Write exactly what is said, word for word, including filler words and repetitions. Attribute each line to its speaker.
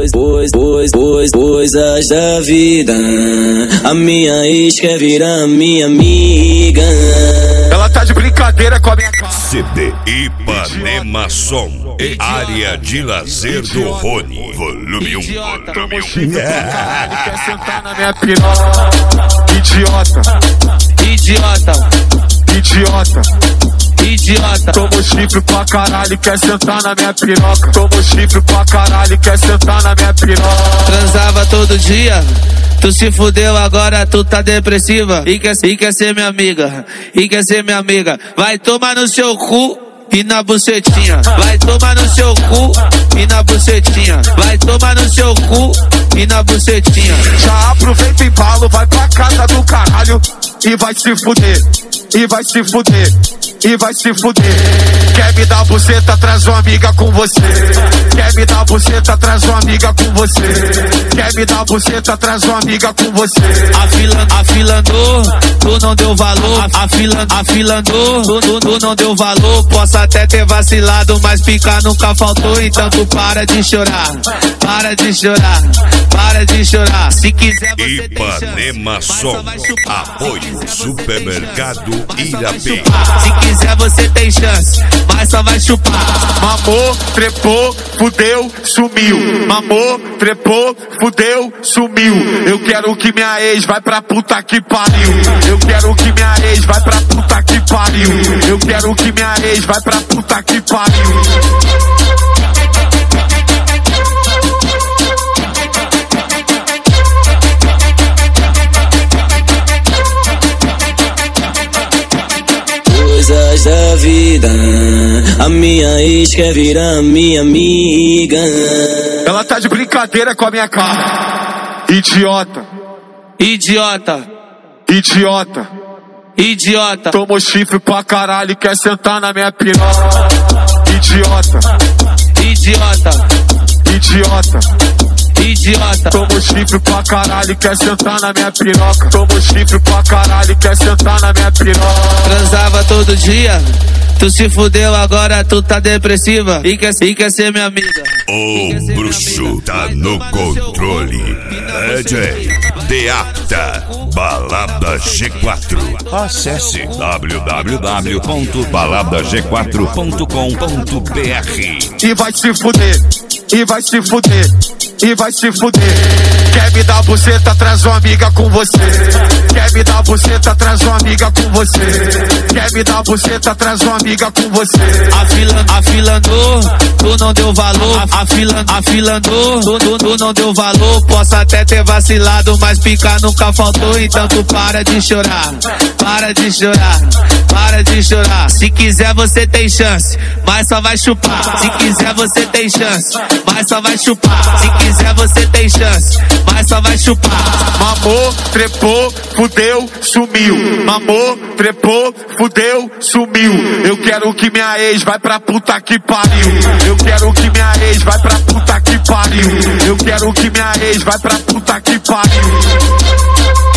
Speaker 1: pois, pois, pois, coisas da vida. A minha ex quer virar minha amiga.
Speaker 2: Ela tá de brincadeira com a minha cara.
Speaker 3: C D Ipanema Som e área de lazer do Rony. Volume um.
Speaker 2: Tomo chifre pro caralho, quer sentar na minha piroca. Idiota,
Speaker 4: Idiota,
Speaker 2: idiota,
Speaker 4: idiota.
Speaker 2: tomo chifre pra caralho, quer sentar na minha piroca. Tomo chifre pra caralho, quer sentar na minha piroca.
Speaker 4: Transava todo dia, tu se fudeu, agora tu tá depressiva. E quer, e quer ser minha amiga, e quer ser minha amiga. Vai tomar no seu cu e na bucetinha. Vai tomar no seu cu e na bucetinha. Vai tomar no seu cu e na bucetinha.
Speaker 2: Já aproveita e embalo, vai pra casa do caralho e vai se fuder, e vai se fuder, e vai se fuder. Quer me dar buceta, traz uma amiga com você. Quer me dar buceta, traz uma amiga com você. Quer me dar buceta, traz uma amiga com você.
Speaker 4: Afilando, afilando, tu não deu valor. Afilando, afilando, tu, tu, tu não deu valor. Posso até ter vacilado, mas picar nunca faltou. Então tu para de chorar, para de chorar, para de chorar. Se quiser você
Speaker 3: Ipanema Som. Apoio Supermercado Irapê.
Speaker 4: Se quiser você tem chance, mas só vai chupar.
Speaker 2: Mamou, trepou, fudeu, sumiu. Mamou, trepou, fudeu, sumiu. Eu quero que minha ex vai pra puta que pariu. Eu quero que minha ex vai pra puta que pariu. Eu quero que minha ex vai pra puta que pariu.
Speaker 1: Coisas da vida. A minha ex quer virar minha amiga.
Speaker 2: Ela tá de brincadeira com a minha cara. Idiota,
Speaker 4: Idiota,
Speaker 2: idiota,
Speaker 4: idiota.
Speaker 2: tomou chifre pra caralho, quer sentar na minha piroca. Idiota,
Speaker 4: Idiota,
Speaker 2: idiota,
Speaker 4: idiota.
Speaker 2: tomo chifre pra caralho, quer sentar na minha piroca. Tomo chifre pra caralho, quer sentar na minha piroca.
Speaker 4: Transava todo dia, tu se fudeu, agora tu tá depressiva. E quer, e quer ser minha amiga.
Speaker 3: O bruxo tá no controle. D J Deata, Balada G quatro. Acesse w w w ponto balada g quatro ponto com ponto b r.
Speaker 2: E vai se fuder, e vai se fuder, e vai se fuder. Quer me dar buceta, traz uma amiga com você. Quer me dar buceta, traz uma amiga com você. Quer me dar buceta, traz uma amiga com você.
Speaker 4: Afilando, afilando, tu não deu valor. Afilando, afilando, tu, tu, tu não deu valor. Posso até ter vacilado, mas picar nunca faltou. Então tu para de chorar, para de chorar, para de chorar. Se quiser você tem chance, mas só vai chupar. Se quiser você tem chance, mas só vai chupar. Se quiser você tem chance, mas só vai chupar.
Speaker 2: Mamou, trepou, fudeu, sumiu. Mamou, trepou, fudeu, sumiu. Eu quero que minha ex vai pra puta que pariu. Eu quero que minha ex vai pra puta que pariu. Eu quero que minha ex vai pra puta que pariu.